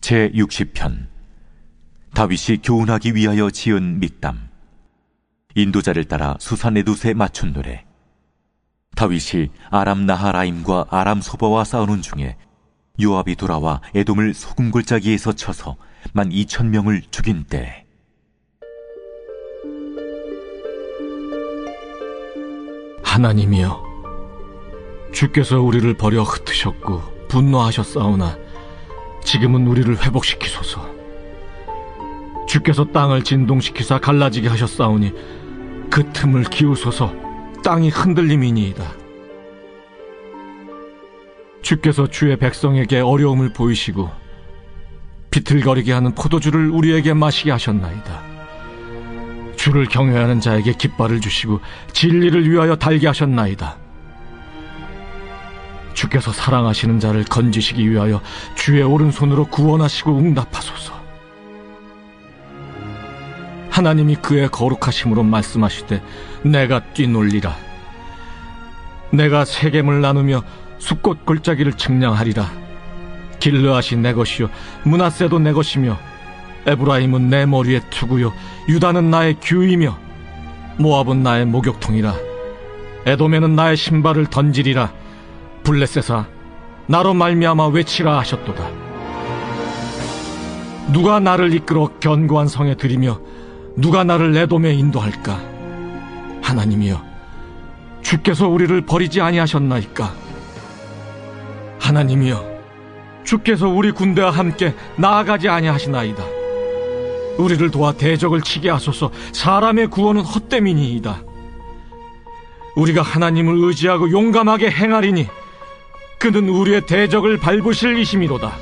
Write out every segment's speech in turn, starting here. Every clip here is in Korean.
제60편 다윗이 교훈하기 위하여 지은 믹담. 인도자를 따라 수산에두스에 맞춘 노래. 다윗이 아람 나하라임과 아람 소바와 싸우는 중에 요압이 돌아와 에돔을 소금골짜기에서 쳐서 12,000명을 죽인 때, 하나님이여, 주께서 우리를 버려 흩으셨고 분노하셨사오나 지금은 우리를 회복시키소서. 주께서 땅을 진동시키사 갈라지게 하셨사오니 그 틈을 기우소서. 땅이 흔들림이니이다. 주께서 주의 백성에게 어려움을 보이시고 비틀거리게 하는 포도주를 우리에게 마시게 하셨나이다. 주를 경외하는 자에게 깃발을 주시고 진리를 위하여 달게 하셨나이다. 주께서 사랑하시는 자를 건지시기 위하여 주의 오른손으로 구원하시고 응답하소서. 하나님이 그의 거룩하심으로 말씀하시되 내가 뛰놀리라. 내가 세겜을 나누며 숫꽃 골짜기를 측량하리라. 길르앗이 내 것이요 므낫세도 내 것이며 에브라임은 내 머리의 투구요 유다는 나의 규이며 모압은 나의 목욕통이라. 에돔에는 나의 신발을 던지리라. 블레셋아, 나로 말미암아 외치라 하셨도다. 누가 나를 이끌어 견고한 성에 들이며 누가 나를 에돔에 인도할까? 하나님이여, 주께서 우리를 버리지 아니하셨나이까? 하나님이여, 주께서 우리 군대와 함께 나아가지 아니하시나이다. 우리를 도와 대적을 치게 하소서. 사람의 구원은 헛됨이니이다. 우리가 하나님을 의지하고 용감하게 행하리니 그는 우리의 대적을 밟으실 이심이로다.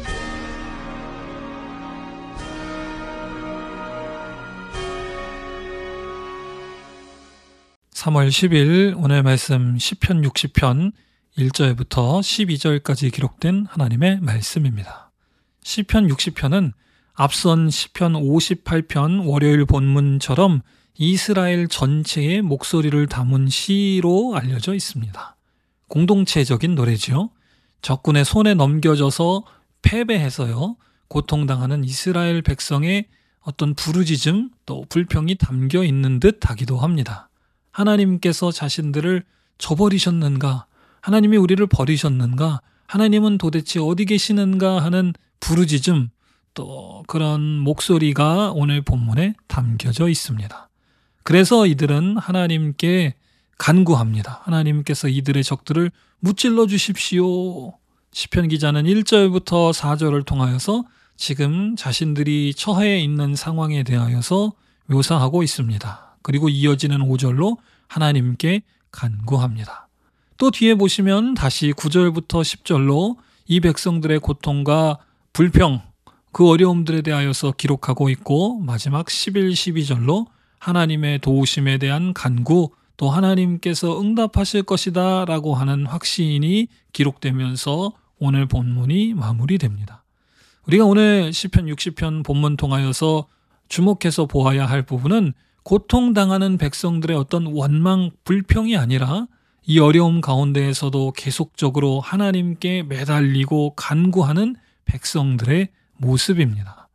(3월 10일) 오늘 말씀 시편 60편 1절부터 12절까지 기록된 하나님의 말씀입니다. 시편 60편은 앞선 시편 58편 월요일 본문처럼 이스라엘 전체의 목소리를 담은 시로 알려져 있습니다. 공동체적인 노래지요. 적군의 손에 넘겨져서 패배해서요, 고통당하는 이스라엘 백성의 어떤 부르짖음 또 불평이 담겨 있는 듯 하기도 합니다. 하나님께서 자신들을 저버리셨는가? 하나님이 우리를 버리셨는가? 하나님은 도대체 어디 계시는가 하는 부르짖음, 또 그런 목소리가 오늘 본문에 담겨져 있습니다. 그래서 이들은 하나님께 간구합니다. 하나님께서 이들의 적들을 무찔러 주십시오. 시편 기자는 1절부터 4절을 통하여서 지금 자신들이 처해 있는 상황에 대하여서 묘사하고 있습니다. 그리고 이어지는 5절로 하나님께 간구합니다. 또 뒤에 보시면 다시 9절부터 10절로 이 백성들의 고통과 불평, 그 어려움들에 대하여서 기록하고 있고, 마지막 11, 12절로 하나님의 도우심에 대한 간구, 또 하나님께서 응답하실 것이다 라고 하는 확신이 기록되면서 오늘 본문이 마무리됩니다. 우리가 오늘 시편 60편 본문 통하여서 주목해서 보아야 할 부분은 고통당하는 백성들의 어떤 원망, 불평이 아니라 이 어려움 가운데에서도 계속적으로 하나님께 매달리고 간구하는 백성들의 모습입니다.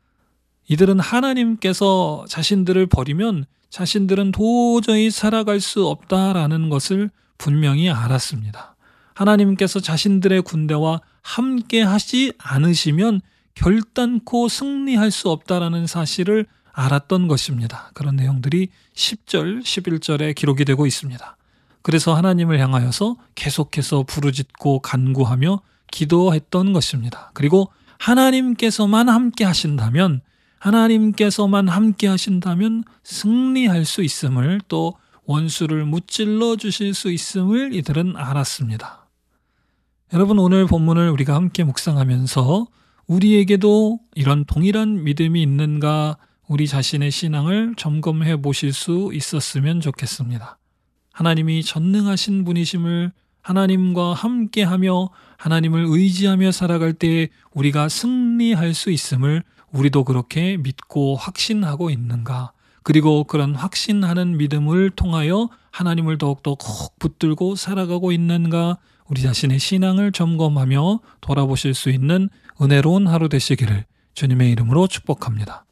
이들은 하나님께서 자신들을 버리면 자신들은 도저히 살아갈 수 없다라는 것을 분명히 알았습니다. 하나님께서 자신들의 군대와 함께 하지 않으시면 결단코 승리할 수 없다라는 사실을 알았던 것입니다. 그런 내용들이 10절, 11절에 기록이 되고 있습니다. 그래서 하나님을 향하여서 계속해서 부르짖고 간구하며 기도했던 것입니다. 그리고 하나님께서만 함께 하신다면 승리할 수 있음을, 또 원수를 무찔러 주실 수 있음을 이들은 알았습니다. 여러분, 오늘 본문을 우리가 함께 묵상하면서 우리에게도 이런 동일한 믿음이 있는가, 우리 자신의 신앙을 점검해 보실 수 있었으면 좋겠습니다. 하나님이 전능하신 분이심을, 하나님과 함께하며 하나님을 의지하며 살아갈 때 우리가 승리할 수 있음을 우리도 그렇게 믿고 확신하고 있는가? 그리고 그런 확신하는 믿음을 통하여 하나님을 더욱더 꼭 붙들고 살아가고 있는가? 우리 자신의 신앙을 점검하며 돌아보실 수 있는 은혜로운 하루 되시기를 주님의 이름으로 축복합니다.